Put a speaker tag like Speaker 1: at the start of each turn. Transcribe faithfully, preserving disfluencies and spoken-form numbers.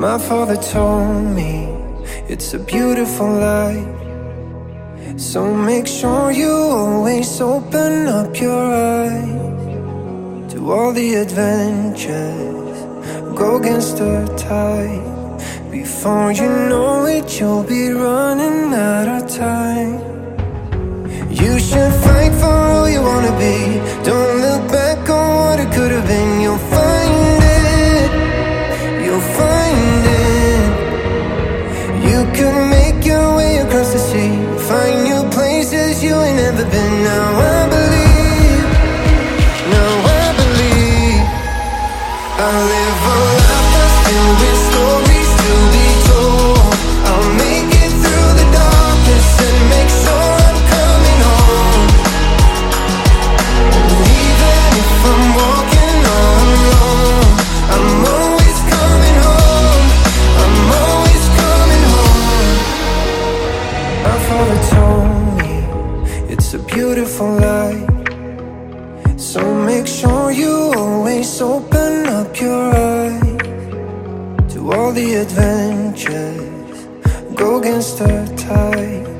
Speaker 1: My father told me it's a beautiful life, so make sure you always open up your eyes to all the adventures. Go against the tide. Before you know it, you'll be running out of time. You should fight for who you wanna be. Don't look back on what it could have been. You'll find it, you'll find it. You could make your way across the sea, find new places you ain't never been. Now I believe, now I believe. I live a life that's filled with stories to be told. I'll make it through the darkness and make sure I'm coming home. Even if I'm walking all alone, I'm always coming home. I'm always coming home. My father told me it's a beautiful life, so make sure you always open up your eyes to all the adventures. Go against the tide.